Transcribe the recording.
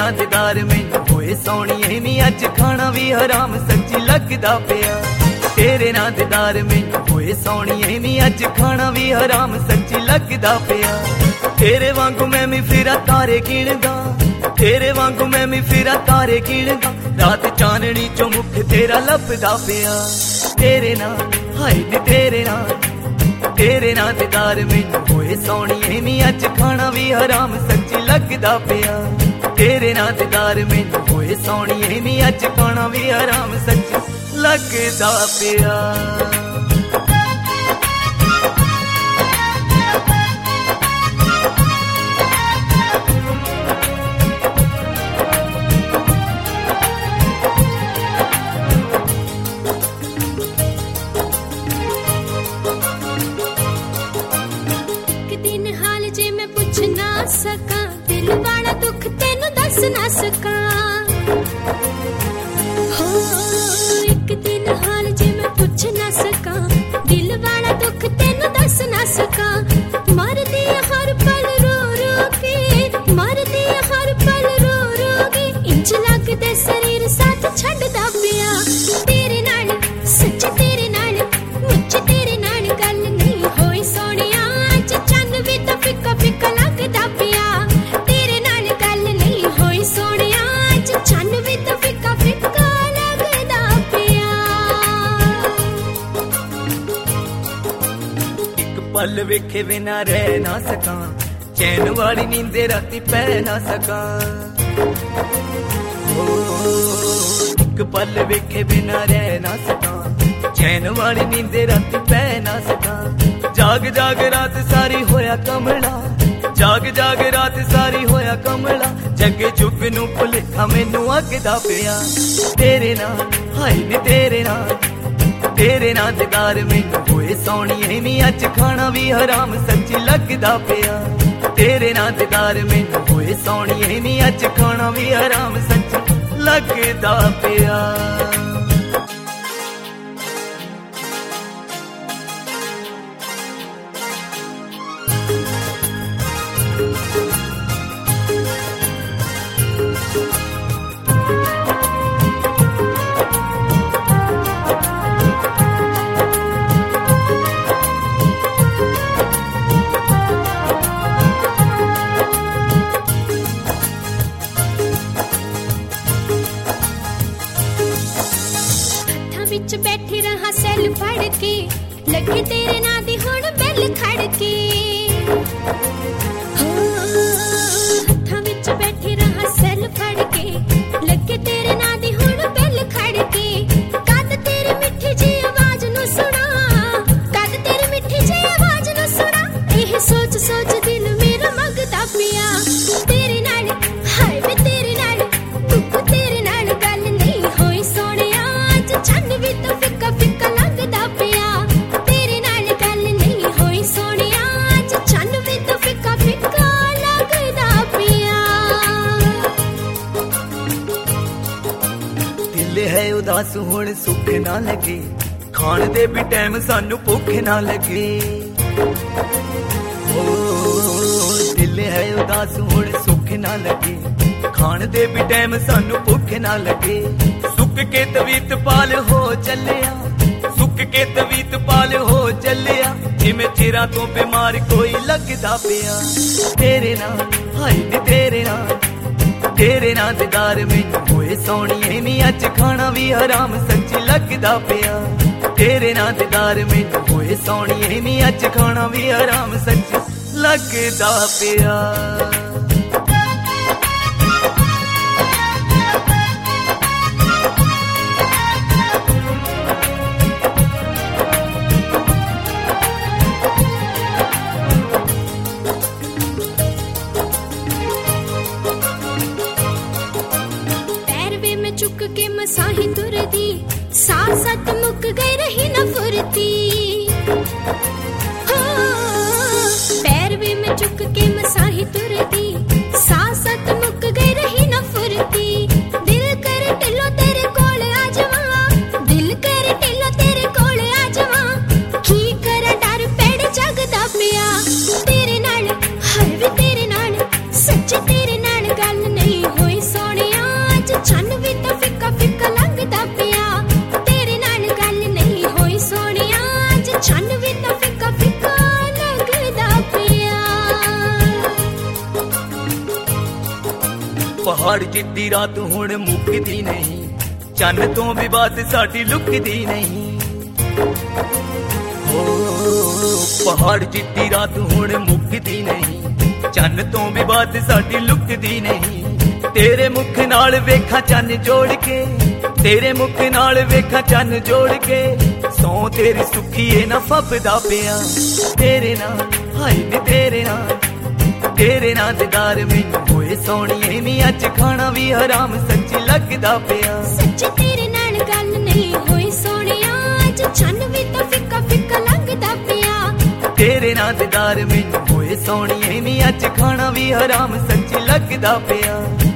नाल दीदार मैनू होए सोहणीए नी अज खाना भी हराम सच्ची लगदा पिया। तेरे नाल दीदार मैनू होए सोहणीए नी अज खाना भी हराम सच्ची लगदा पिया। तेरे वांगू मैं भी फिरा तारे गिणदा, तेरे वांगू मैं भी फिरा तारे गिणदा, रात चाननी चो मुख तेरा लभदा पिया। तेरे नाल हाय नी तेरे नाल दीदार मैनू होए सोहणीए नी अज खाना भी हराम सच्ची लगदा पिया। तेरे नाल दीदार मैनू होए सोहणीए नी अज खाना भी हराम सच्ची लगदा पिया। सका दिल वाला दुख तेनू दस ना सका हो, एक दिन हाल जे मैं पूछ ना सका, दिल वाला दुख तेनू दस ना सका। मर दिया हर पल रो रो के, मर दिया हर पल रो रो के, इंज लगदे शरीर साथ छड्डदा पिया। तेरे नाल सच तेरे नाल मुझ तेरे नाल गल नहीं होई सोहणिया, अज चंद भी तो फिक्का फिक्का लगदा पिया। तेरे नाल गल नहीं होई सोहणिया, अज चंद भी तो फिक्का फिक्का लगदा पिया। एक पल वेखे बिना रह ना सका, चैन वाली नींदे राती पै ना सका। एक पल वेखे बिना रह ना सका, चैन वाली नींदे राती पै ना सका। जाग जाग रात सारी होया कमला, जाग जाग रात सारी होया कमला, जगे जुग नू भुलेखा मैनू अगदा पिया। तेरे नाल हाय नी तेरे नाल दीदार मैनू होए सोहणीए नी अज खाना भी हराम सच्ची लगदा पिया। तेरे नाल दीदार मैनू होए सोहणीए नी अज खाना भी हराम सच्ची लगदा पिया। विच बैठी रहा सैल फड़ के, लगे तेरे नां दी हुण बैल खड़के। हत्थां विच बैठी रहा सैल फड़ के, लगे तेरे नां दी हुण बैल खड़के। कद तेरी मिठी जी आवाज नू सुना, कद तेरी मिठी जी आवाज नू सुना, एह सोच सोच दिल मेरा मंगदा पिया। तेरे नाल हाय वे तेरे नाल दुख तेरे नाल गल नहीं होई सोहणिया, अज चंद भी तो फिक्का फिक्का लगदा पिया। तेरे नाल गल नहीं होई सोहणिया, अज चंद भी तो फिक्का फिक्का लगदा पिया। दिल है उदास हुण सुख ना लगे, खाण दे भी टाइम सानू भुख ना लगे। दिल है उदास हुण सुख ना लगे, खाण दे भी टाइम सानू भुख ना लगे। सुख के तवीत पाल हो चलिया, सुख के तवीत पाल हो चलिया, जिमें चिरा तो बीमार कोई लगदा पिया। तेरे नाल हाय नी तेरे नाल दीदार मैनू होए सोहणीए नी अज खाना भी हराम सच्ची लगदा पिया। तेरे नाल दीदार मैनू होए सोहणीए नी अज खाना भी हराम सच्ची लगदा पिया। चुक के मसाही तुरदी, साथ साथ मुक गई रही न फुरती। हो पैर भी में चुक के मसाही तुरदी, साथ साथ मुक गई रही न फुरती। दिल करे टिलो तेरे कोल आ जावा, दिल करे टिलो तेरे कोल आ जावा, की करा डर पेड़ जगदा पिया। तेरे नाल हाय वे तेरे नाल सच तेरे नाल गल नहीं होई सो पहाड़ चिट्टी रात हुण मुकदी नहीं, चन्न तो भी बात साडी लुकदी नहीं। ओ पहाड़ चिट्टी रात हुण मुकदी नहीं, चन्न तो भी बात साडी लुकदी नहीं। तेरे मुख नाल वेखा चन्न जोड़ के, तेरे मुख नाल वेखा चन्न जोड़ के, सौ तेरी सुखीए ना फबदा पिया। तेरे नाल हाय नी तेरे नाल, तेरे नाल दीदार मैनू होए सोहणीए नी, अज खाना भी हराम सच्ची लगदा पिया। सच तेरे नाल गल नहीं होई सोहणिया, अज चन्न भी तो फिक्का फिक्का लगदा पिया। तेरे नाल दीदार मैनू होए सोहणीए नी, अज खाना भी हराम सच्ची लगदा पिया।